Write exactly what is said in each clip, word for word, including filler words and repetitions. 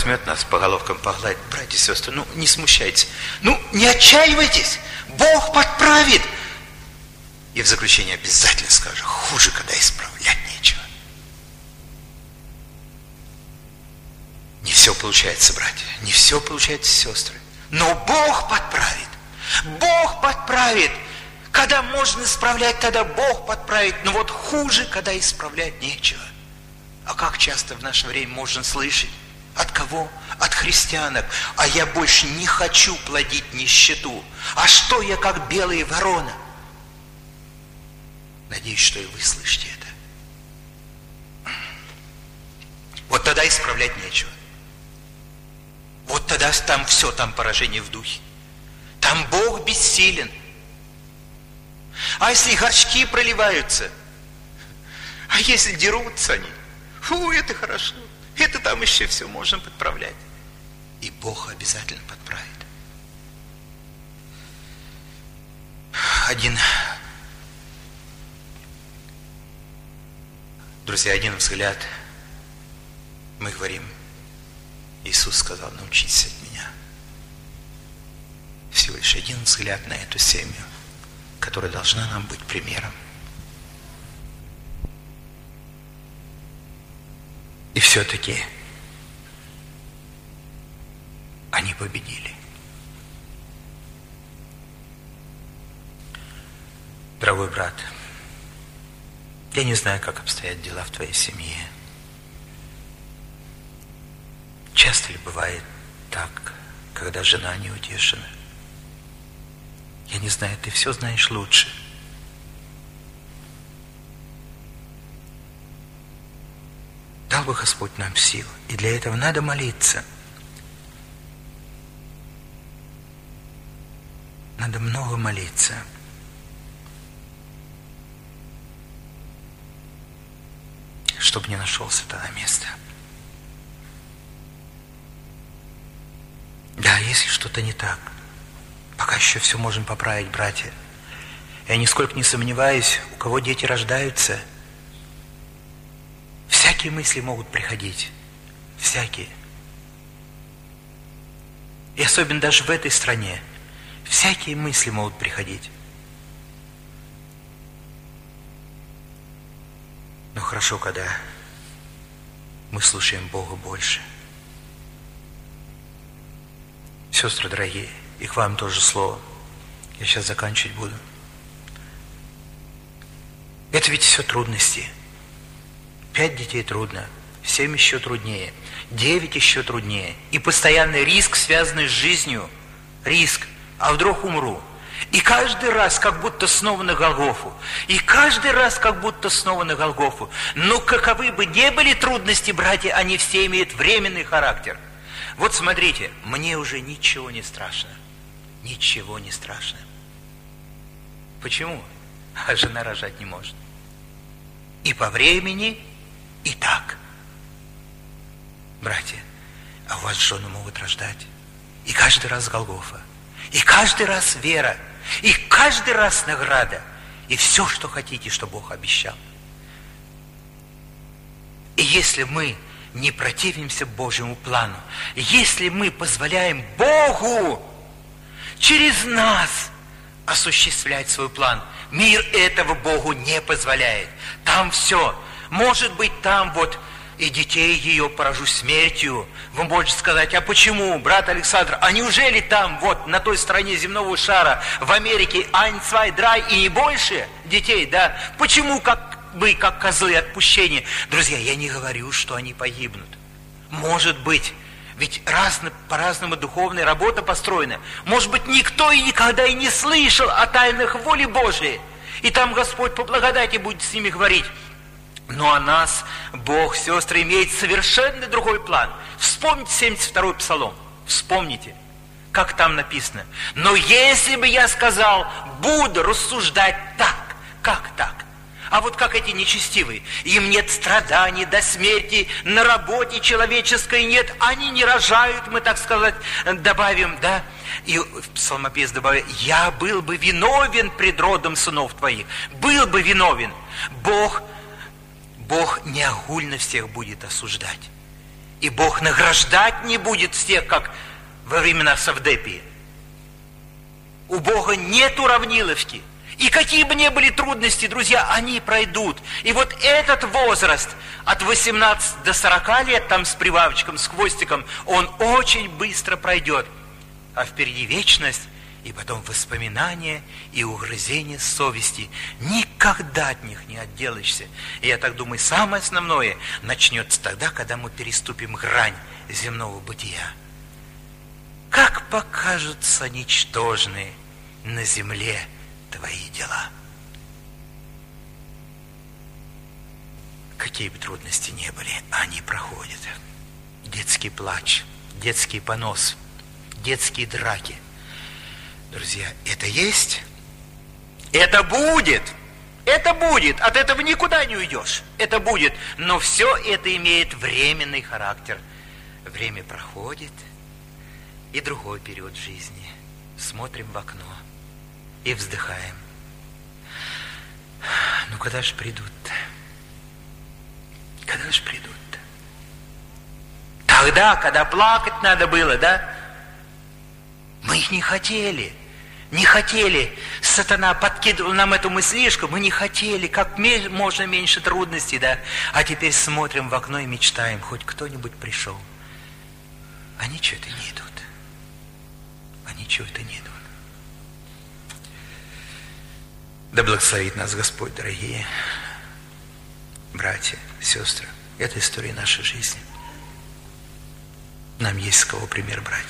возьмет нас по головкам, погладит. Братья и сестры, ну не смущайтесь. Ну не отчаивайтесь. Бог подправит. И в заключение обязательно скажу, хуже, когда исправлять нечего. Не все получается, братья. Не все получается, сестры. Но Бог подправит. Бог подправит. Когда можно исправлять, тогда Бог подправит. Но вот хуже, когда исправлять нечего. А как часто в наше время можно слышать? От кого? От христианок. А я больше не хочу плодить нищету. А что я, как белая ворона? Надеюсь, что и вы слышите это. Вот тогда исправлять нечего. Вот тогда там все, там поражение в духе. Там Бог бессилен. А если горшки проливаются? А если дерутся они? Фу, это хорошо. Это там еще все можно подправлять. И Бог обязательно подправит. Один, друзья, один взгляд, мы говорим, Иисус сказал, научитесь от меня. Всего лишь один взгляд на эту семью, которая должна нам быть примером. И все-таки они победили. Дорогой брат, я не знаю, как обстоят дела в твоей семье. Часто ли бывает так, когда жена не утешена? Я не знаю, ты все знаешь лучше. Дал бы Господь нам силу, и для этого надо молиться. Надо много молиться. Чтобы не нашелся тогда место. Да, если что-то не так, пока еще все можем поправить, братья. Я нисколько не сомневаюсь, у кого дети рождаются, всякие мысли могут приходить. Всякие. И особенно даже в этой стране всякие мысли могут приходить. Но хорошо, когда мы слушаем Бога больше. Сестры дорогие, и к вам тоже слово. Я сейчас заканчивать буду. Это ведь все трудности. Пять детей трудно, семь еще труднее, девять еще труднее. И постоянный риск, связанный с жизнью. Риск. А вдруг умру? И каждый раз как будто снова на Голгофу. И каждый раз как будто снова на Голгофу. Но каковы бы ни были трудности, братья, они все имеют временный характер. Вот смотрите, мне уже ничего не страшно. Ничего не страшно. Почему? А жена рожать не может. И по времени, и так. Братья, а у вас жены могут рождать. И каждый раз Голгофа. И каждый раз вера. И каждый раз награда. И все, что хотите, что Бог обещал. И если мы не противимся Божьему плану, если мы позволяем Богу через нас осуществлять свой план, мир этого Богу не позволяет. Там все. Может быть, там вот и детей ее поражу смертью. Вы можете сказать, а почему, брат Александр, а неужели там, вот, на той стороне земного шара, в Америке, ein, zwei, drei и не больше детей, да? Почему как мы, как козлы отпущения? Друзья, я не говорю, что они погибнут. Может быть, ведь разно, по-разному духовная работа построена. Может быть, никто и никогда и не слышал о тайнах воли Божией. И там Господь по благодати будет с ними говорить. Но о нас Бог, сестры, имеет совершенно другой план. Вспомните семьдесят второй Псалом. Вспомните, как там написано. Но если бы я сказал, буду рассуждать так, как так? А вот как эти нечестивые, им нет страданий до смерти, на работе человеческой нет, они не рожают, мы, так сказать, добавим, да? И псалмопевец добавляет, я был бы виновен пред родом сынов твоих, был бы виновен. Бог, Бог не огульно всех будет осуждать. И Бог награждать не будет всех, как во времена Савдепии. У Бога нет уравниловки. И какие бы ни были трудности, друзья, они пройдут. И вот этот возраст от восемнадцати до сорока лет, там с прибавочком, с хвостиком, он очень быстро пройдет. А впереди вечность, и потом воспоминания и угрызения совести. Никогда от них не отделаешься. И я так думаю, самое основное начнется тогда, когда мы переступим грань земного бытия. Как покажутся ничтожные на земле твои дела. Какие бы трудности ни были, они проходят. Детский плач, детский понос, детские драки. Друзья, это есть, это будет, это будет, от этого никуда не уйдешь, это будет, но все это имеет временный характер. Время проходит, и другой период жизни. Смотрим в окно и вздыхаем. Ну, когда же придут-то? Когда же придут-то? Тогда, когда плакать надо было, да? Мы их не хотели. Не хотели. Сатана подкидывал нам эту мыслишку. Мы не хотели. Как можно меньше трудностей, да? А теперь смотрим в окно и мечтаем. Хоть кто-нибудь пришел. Они что-то не идут. Они чего-то не идут. Да благословит нас Господь, дорогие братья, сестры. Это история нашей жизни. Нам есть с кого пример брать.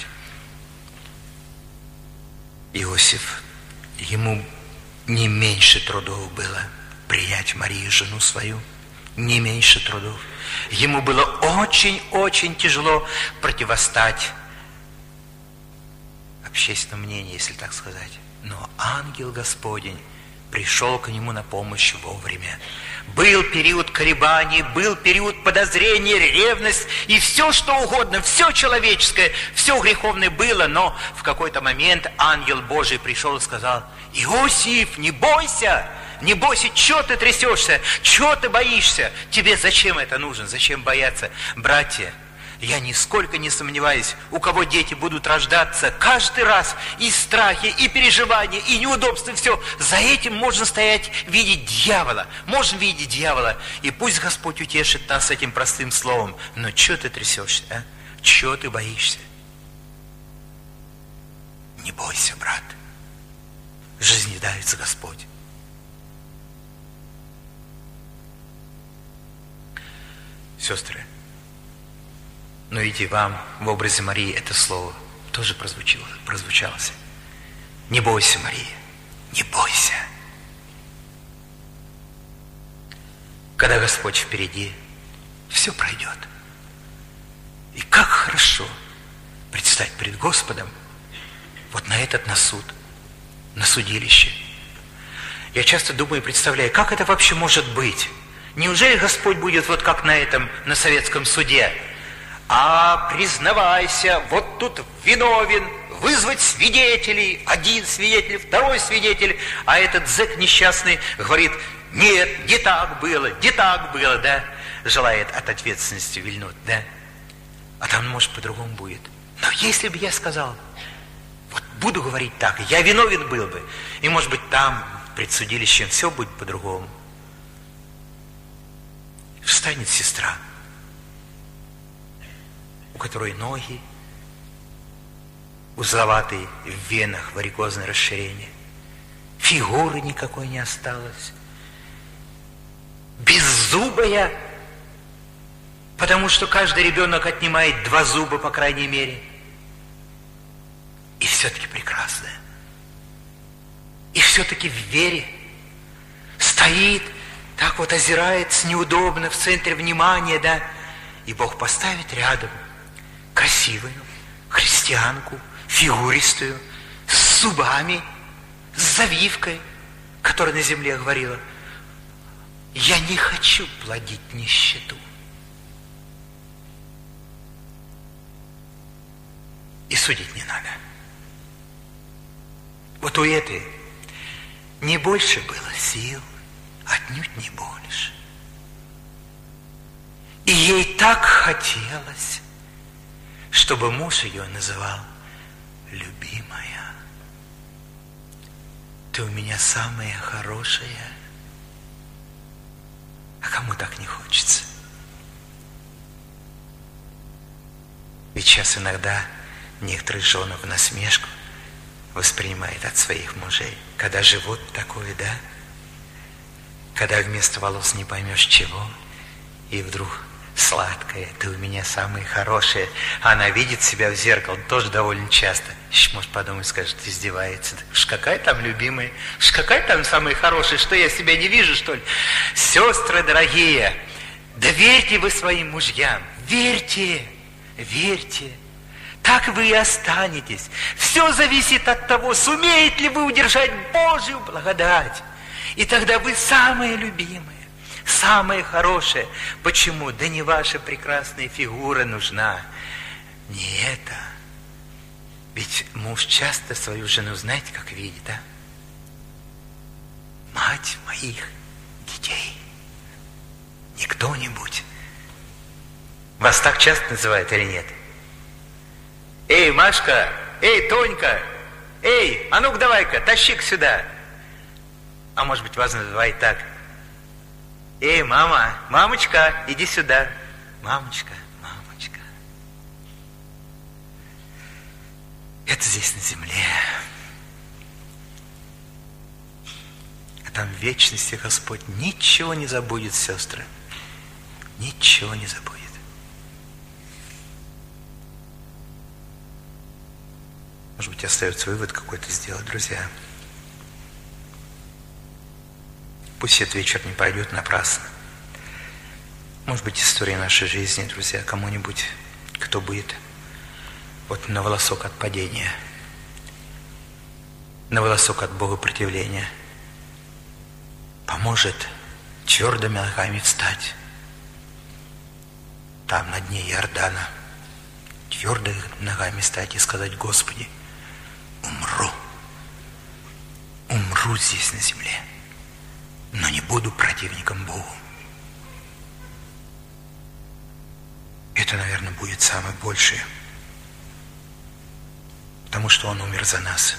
Иосиф, ему не меньше трудов было принять Марию, жену свою. Не меньше трудов. Ему было очень-очень тяжело противостать общественному мнению, если так сказать. Но ангел Господень пришел к нему на помощь вовремя. Был период колебаний, был период подозрения, ревность и все, что угодно, все человеческое, все греховное было, но в какой-то момент ангел Божий пришел и сказал: Иосиф, не бойся, не бойся, чего ты трясешься, чего ты боишься, тебе зачем это нужно, зачем бояться? Братья, я нисколько не сомневаюсь, у кого дети будут рождаться, каждый раз и страхи, и переживания, и неудобства, все. За этим можно стоять, видеть дьявола. Можно видеть дьявола. И пусть Господь утешит нас этим простым словом. Но чего ты трясешься, а? Чего ты боишься? Не бойся, брат. Жизнедавец Господь. Сестры, но ведь и вам в образе Марии это слово тоже прозвучало, прозвучалось. Не бойся, Мария, не бойся. Когда Господь впереди, все пройдет. И как хорошо предстать пред Господом вот на этот, на суд, на судилище. Я часто думаю и представляю, как это вообще может быть? Неужели Господь будет вот как на этом, на советском суде? А признавайся, вот тут виновен, вызвать свидетелей, один свидетель, второй свидетель, а этот зэк несчастный говорит: нет, не так было, не так было, да, желает от ответственности вильнуть, да, а там, может, по-другому будет. Но если бы я сказал, вот буду говорить так, я виновен был бы, и, может быть, там, пред судилищем, все будет по-другому. Встанет сестра, у которой ноги узловатые, в венах варикозное расширение, фигуры никакой не осталось, беззубая, потому что каждый ребенок отнимает два зуба, по крайней мере, и все-таки прекрасная, и все-таки в вере стоит, так вот озирается неудобно в центре внимания, да, и Бог поставит рядом красивую христианку, фигуристую, с зубами, с завивкой, которая на земле говорила: я не хочу плодить нищету. И судить не надо. Вот у этой не больше было сил, отнюдь не больше. И ей так хотелось, чтобы муж ее называл любимая. Ты у меня самая хорошая. А кому так не хочется? Ведь сейчас иногда некоторые жены в насмешку воспринимают от своих мужей, когда живот такой, да? Когда вместо волос не поймешь чего, и вдруг сладкая, ты у меня самая хорошая. Она видит себя в зеркало тоже довольно часто. Еще, может, подумать, скажет, издевается. Уж какая там любимая, уж какая там самая хорошая, что я себя не вижу, что ли? Сестры дорогие, доверьте вы своим мужьям, верьте, верьте. Так вы и останетесь. Все зависит от того, сумеете ли вы удержать Божью благодать. И тогда вы самые любимые. Самое хорошее. Почему? Да не ваша прекрасная фигура нужна. Не это. Ведь муж часто свою жену, знаете, как видит, а? Мать моих детей. Не кто-нибудь. Вас так часто называют или нет? Эй, Машка, эй, Тонька, эй, а ну-ка давай-ка, тащи-ка сюда. А может быть, вас называют так. Эй, мама, мамочка, иди сюда. Мамочка, мамочка. Это здесь на земле. А там в вечности Господь ничего не забудет, сестры. Ничего не забудет. Может быть, остается вывод какой-то сделать, друзья. Пусть этот вечер не пройдет напрасно. Может быть, история нашей жизни, друзья, кому-нибудь, кто будет вот на волосок от падения, на волосок от богопротивления, поможет твердыми ногами встать. Там, на дне Иордана, твердыми ногами встать и сказать: Господи, умру, умру здесь на земле, но не буду противником Богу. Это, наверное, будет самое большее, потому что Он умер за нас.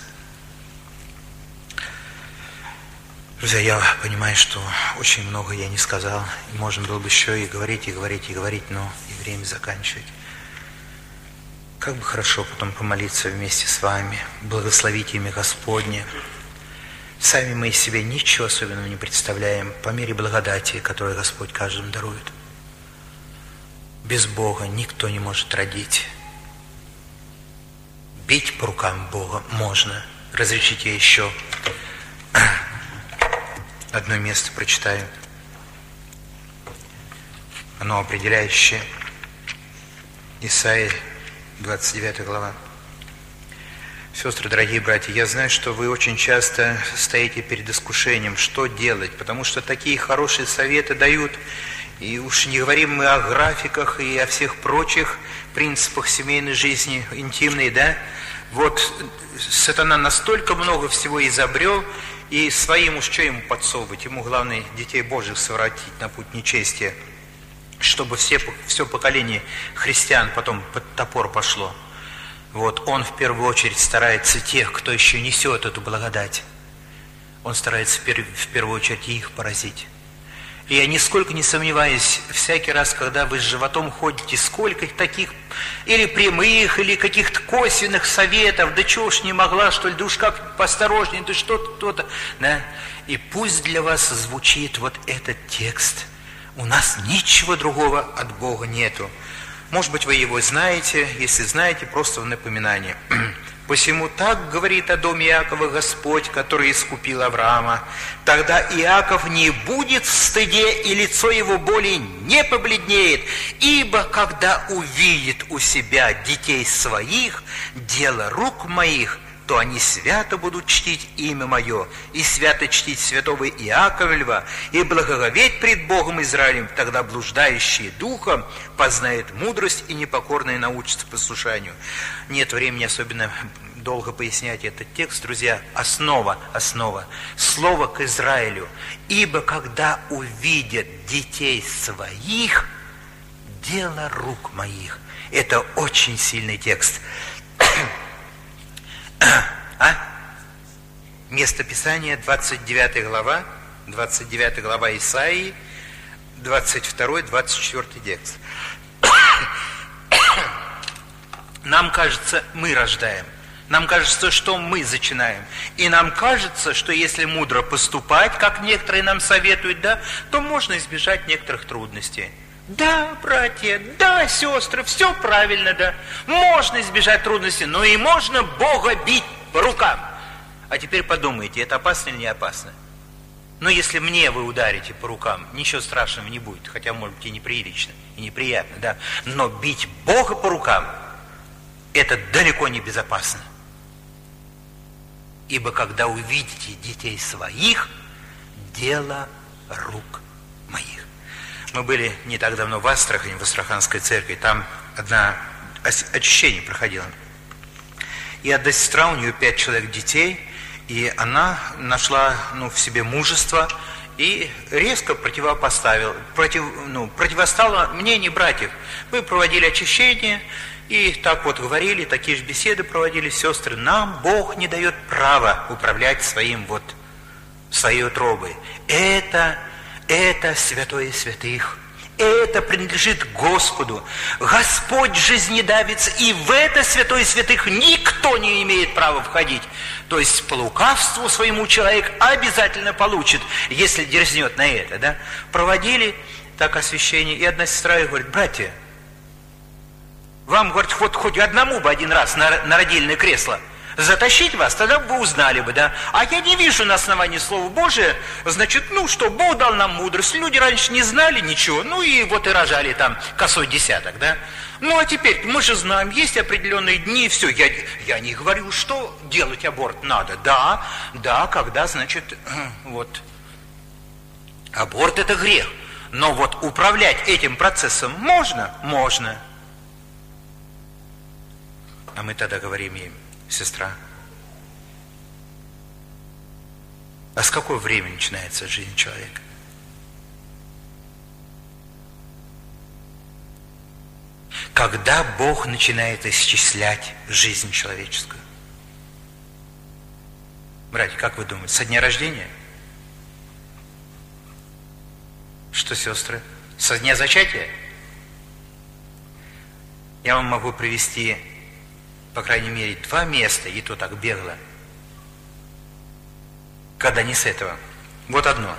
Друзья, я понимаю, что очень много я не сказал, и можно было бы еще и говорить, и говорить, и говорить, но и время заканчивать. Как бы хорошо потом помолиться вместе с вами, благословить имя Господне. Сами мы из себя ничего особенного не представляем по мере благодати, которую Господь каждому дарует. Без Бога никто не может родить. Бить по рукам Бога можно. Разрешите я еще одно место прочитаю. Оно определяющее. Исайя, двадцать девятая глава. Сестры, дорогие братья, я знаю, что вы очень часто стоите перед искушением, что делать, потому что такие хорошие советы дают, и уж не говорим мы о графиках и о всех прочих принципах семейной жизни, интимной, да? Вот сатана настолько много всего изобрел, и своим уж что ему подсовывать, ему главное детей Божьих совратить на путь нечестия, чтобы все, все поколение христиан потом под топор пошло. Вот, он в первую очередь старается тех, кто еще несет эту благодать. Он старается в первую очередь их поразить. И я нисколько не сомневаюсь, всякий раз, когда вы с животом ходите, сколько таких или прямых, или каких-то косвенных советов, да чего ж не могла, что ли, да уж как поосторожнее, да что-то, то-то, да. И пусть для вас звучит вот этот текст. У нас ничего другого от Бога нету. Может быть, вы его знаете, если знаете, просто в напоминание. «Посему так говорит о доме Иакова Господь, который искупил Авраама. Тогда Иаков не будет в стыде, и лицо его более не побледнеет, ибо когда увидит у себя детей своих, дело рук моих, то они свято будут чтить имя мое, и свято чтить святого Иакова Льва, и благоговеть пред Богом Израилем, тогда блуждающие духом познают мудрость, и непокорные научатся послушанию». Нет времени особенно долго пояснять этот текст, друзья. Основа, основа. Слово к Израилю. «Ибо когда увидят детей своих, дело рук моих. Это очень сильный текст. А? Место Писания, двадцать девятая глава, двадцать девятая глава Исаии, двадцать второй двадцать четвёртый текст. Нам кажется, мы рождаем. Нам кажется, что мы зачинаем. И нам кажется, что если мудро поступать, как некоторые нам советуют, да, то можно избежать некоторых трудностей. Да, братья, да, сестры, все правильно, да. Можно избежать трудностей, но и можно Бога бить по рукам. А теперь подумайте, это опасно или не опасно? Но если мне вы ударите по рукам, ничего страшного не будет, хотя, может быть, и неприлично, и неприятно, да. Но бить Бога по рукам, это далеко не безопасно. Ибо когда увидите детей своих, дело рук моих. Мы были не так давно в Астрахани, в Астраханской церкви, там одна очищение проходило. И одна сестра, у нее пять человек детей, и она нашла ну, в себе мужество и резко противопоставила, против, ну, противостала мнению братьев. Мы проводили очищение, и так вот говорили, такие же беседы проводили сестры. Нам Бог не дает права управлять своим вот, своей утробой. Это, это святое святых. Это принадлежит Господу. Господь жизнедавец, и в это святое святых никто не имеет права входить. То есть по лукавству своему человек обязательно получит, если дерзнет на это. Да? Проводили так освящение, и одна сестра говорит: братья, вам, говорит, хоть, хоть одному бы один раз на, на родильное кресло затащить вас, тогда бы вы узнали бы, да. А я не вижу на основании Слова Божия, значит, ну что, Бог дал нам мудрость, люди раньше не знали ничего, ну и вот и рожали там косой десяток, да. Ну а теперь, мы же знаем, есть определенные дни, и все, я, я не говорю, что делать аборт надо, да, да, когда, значит, вот, аборт это грех, но вот управлять этим процессом можно? Можно. А мы тогда говорим им: сестра, а с какого времени начинается жизнь человека? Когда Бог начинает исчислять жизнь человеческую? Братья, как вы думаете, со дня рождения? Что, сестры? Со дня зачатия? Я вам могу привести, по крайней мере, два места, и то так бегло, когда не с этого. Вот одно.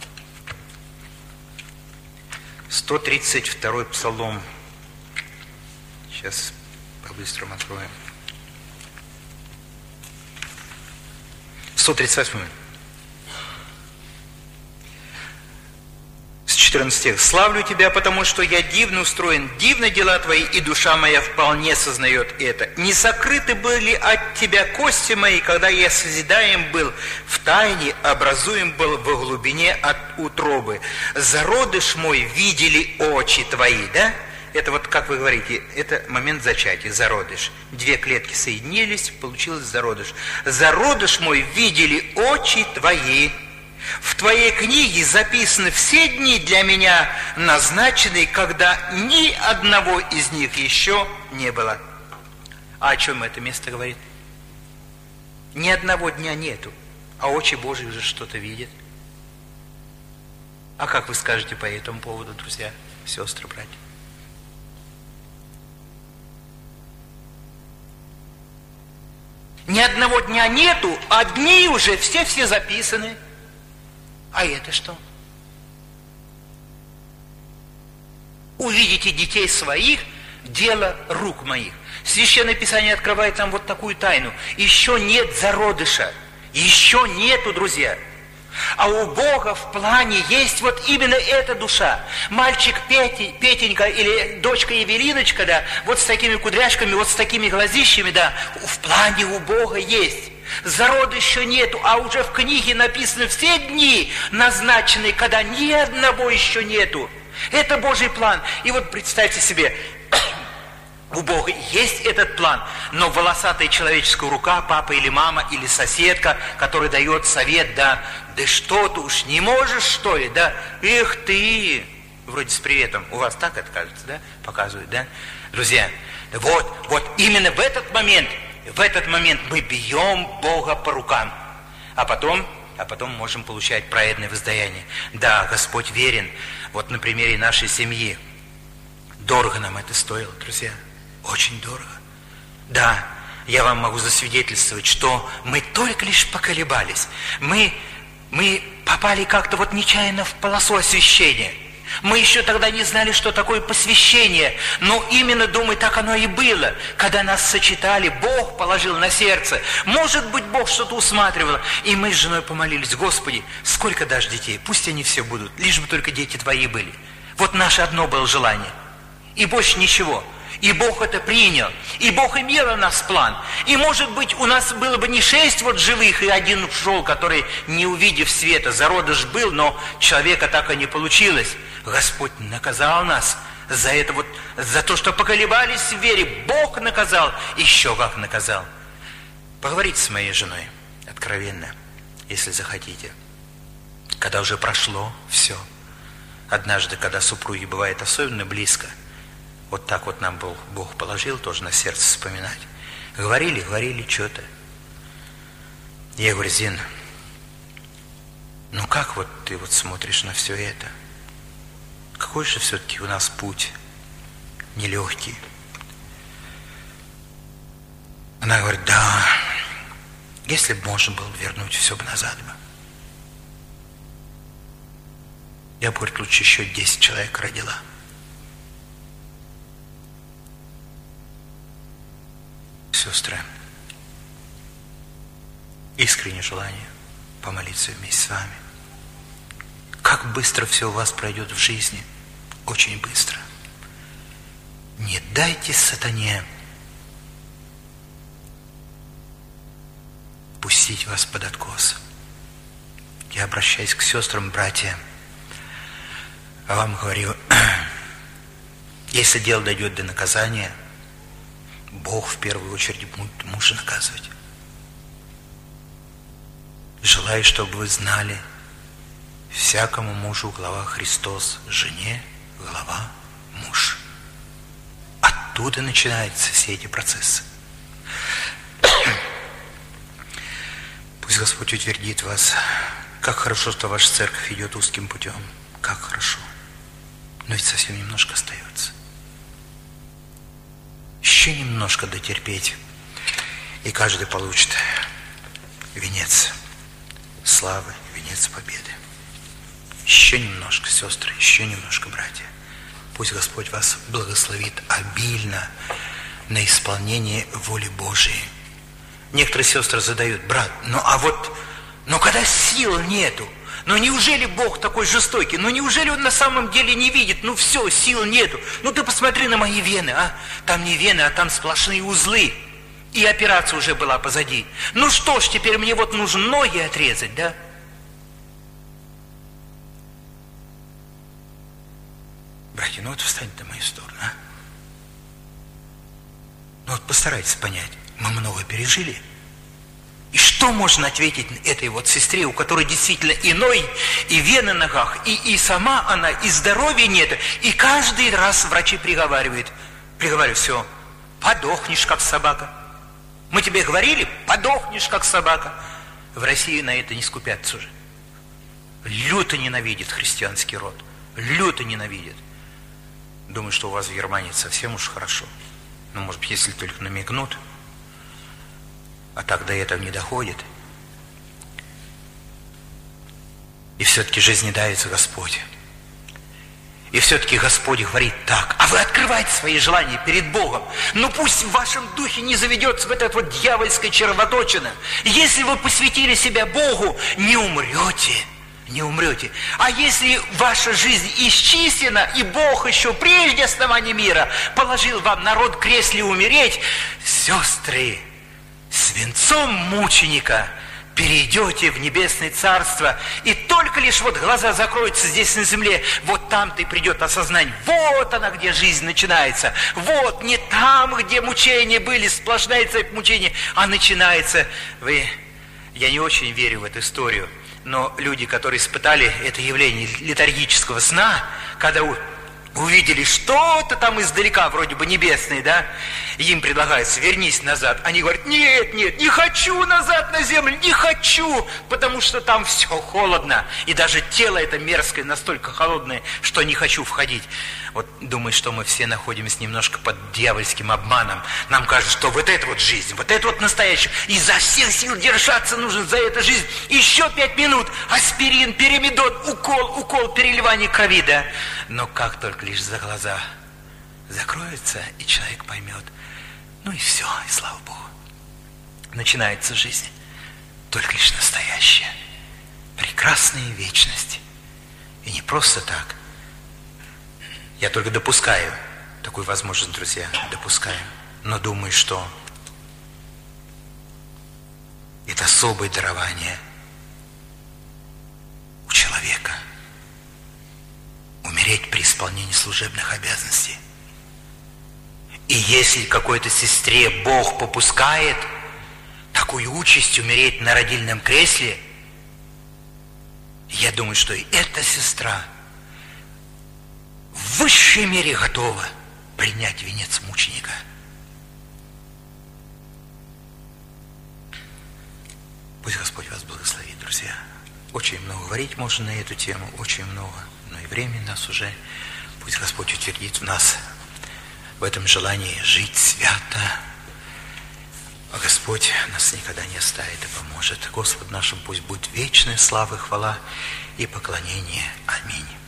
сто тридцать второй псалом. Сейчас по-быстрому откроем. сто тридцать восьмой. С четырнадцатого. «Славлю Тебя, потому что я дивно устроен, дивны дела Твои, и душа моя вполне сознает это. Не сокрыты были от Тебя кости мои, когда я созидаем был, в тайне образуем был во глубине от утробы. Зародыш мой видели очи Твои». Да? Это вот, как вы говорите, это момент зачатия, зародыш. Две клетки соединились, получилось зародыш. «Зародыш мой видели очи Твои». В Твоей книге записаны все дни для меня, назначенные, когда ни одного из них еще не было. А о чем это место говорит? Ни одного дня нету, а очи Божьи уже что-то видят. А как вы скажете по этому поводу, друзья, сестры, братья? Ни одного дня нету, а дни уже все-все записаны. А это что? Увидите детей своих, дело рук моих. Священное Писание открывает нам вот такую тайну. Еще нет зародыша. Еще нету, друзья. А у Бога в плане есть вот именно эта душа. Мальчик Пети, Петенька или дочка Евелиночка, да, вот с такими кудряшками, вот с такими глазищами, да, в плане у Бога есть. Зародыша нету, а уже в книге написаны все дни, назначенные, когда ни одного еще нету. Это Божий план. И вот представьте себе, у Бога есть этот план, но волосатая человеческая рука, папа или мама, или соседка, который дает совет, да, да что ты уж не можешь, что ли, да, эх ты, Вроде с приветом. У вас так это кажется, да? Показывают, да? Друзья, вот, вот именно в этот момент, в этот момент мы бьем Бога по рукам. А потом, а потом можем получать праведное воздаяние. Да, Господь верен. Вот на примере нашей семьи. Дорого нам это стоило, друзья. Очень дорого. Да, я вам могу засвидетельствовать, что мы только лишь поколебались. Мы, мы попали как-то вот нечаянно в полосу освящения. Мы еще тогда не знали, что такое посвящение. Но именно, думаю, так оно и было. Когда нас сочетали, Бог положил на сердце. Может быть, Бог что-то усматривал. И мы с женой помолились: Господи, сколько дашь детей? Пусть они все будут, лишь бы только дети Твои были. Вот наше одно было желание. И больше ничего. И Бог это принял. И Бог имел у нас план. И, может быть, у нас было бы не шесть вот живых, и один ушел, который, не увидев света, зародыш был, но человека так и не получилось. Господь наказал нас за это вот, за то, что поколебались в вере. Бог наказал, еще как наказал. Поговорите с моей женой откровенно, если захотите. Когда уже прошло все. Однажды, когда супруги бывает особенно близко, вот так вот нам был, Бог положил тоже на сердце вспоминать. Говорили, говорили что-то. Я говорю: Зин, ну как вот ты вот смотришь на все это? Какой же все-таки у нас путь нелегкий? Она говорит: да, если бы можно было вернуть, все бы назад бы. Я бы, говорит, лучше еще десять человек родила. Сестры, искреннее желание помолиться вместе с вами. Как быстро все у вас пройдет в жизни. Очень быстро. Не дайте сатане пустить вас под откос. Я обращаюсь к сестрам, братьям, а вам говорю: если дело дойдет до наказания, Бог в первую очередь будет мужа наказывать. Желаю, чтобы вы знали: всякому мужу глава Христос, жене глава муж. Оттуда начинаются все эти процессы. Пусть Господь утвердит вас. Как хорошо, что ваша церковь идет узким путем. Как хорошо. Но ведь совсем немножко остается. Еще немножко дотерпеть, и каждый получит венец славы, венец победы. Еще немножко, сестры, еще немножко, братья. Пусть Господь вас благословит обильно на исполнение воли Божией. Некоторые сестры задают: брат, ну а вот, ну когда сил нету, ну неужели Бог такой жестокий? Ну неужели Он на самом деле не видит? Ну все, сил нету. Ну ты посмотри на мои вены, а? Там не вены, а там сплошные узлы. И операция уже была позади. Ну что ж, теперь мне вот нужно ноги отрезать, да? Братья, ну вот встаньте на мою сторону, а? Ну вот постарайтесь понять, мы много пережили. И что можно ответить этой вот сестре, у которой действительно и ноги, и вены на ногах, и, и сама она, и здоровья нет, и каждый раз врачи приговаривают, приговаривают: все, подохнешь, как собака. Мы тебе говорили, подохнешь, как собака. В России на это не скупятся уже. Люто ненавидит христианский род, люто ненавидит. Думаю, что у вас в Германии совсем уж хорошо. Ну, может быть, если только намекнут. А так до этого не доходит. И все-таки жизнедается Господь. И все-таки Господь говорит так: а вы открывайте свои желания перед Богом. Но пусть в вашем духе не заведется вот эта вот дьявольская червоточина. Если вы посвятили себя Богу, не умрете. Не умрете. А если ваша жизнь исчислена, и Бог еще прежде основания мира положил вам народ к кресле умереть, сестры, с венцом мученика перейдете в небесное царство, и только лишь вот глаза закроются здесь на земле, вот там-то и придет осознание: вот она, где жизнь начинается, вот не там, где мучения были, сплошная цепь мучений, а начинается. Вы, я не очень верю в эту историю, Но люди, которые испытали это явление летаргического сна, когда увидели что-то там издалека, вроде бы небесное, да, им предлагается: вернись назад. Они говорят: нет, нет, не хочу назад на землю, не хочу, потому что там все холодно. И даже тело это мерзкое, настолько холодное, что не хочу входить. Вот думаю, что мы все находимся немножко под дьявольским обманом. Нам кажется, что вот это вот жизнь, вот это вот настоящее. Изо всех сил держаться нужно за эту жизнь. Еще пять минут, аспирин, перимедон, укол, укол, переливание крови, да. Но как только лишь за глаза закроется, и человек поймет, ну и все, и слава Богу. Начинается жизнь, только лишь настоящая, прекрасная вечность. И не просто так. Я только допускаю такую возможность, друзья, допускаю. Но думаю, что это особое дарование у человека. Умереть при исполнении служебных обязанностей. И если какой-то сестре Бог попускает такую участь умереть на родильном кресле, я думаю, что и эта сестра в высшей мере готова принять венец мученика. Пусть Господь вас благословит, друзья. Очень много говорить можно на эту тему, очень много, но и время у нас уже. Пусть Господь утвердит в нас в этом желании жить свято. А Господь нас никогда не оставит и поможет. Господу нашему пусть будет вечная слава, хвала и поклонение. Аминь.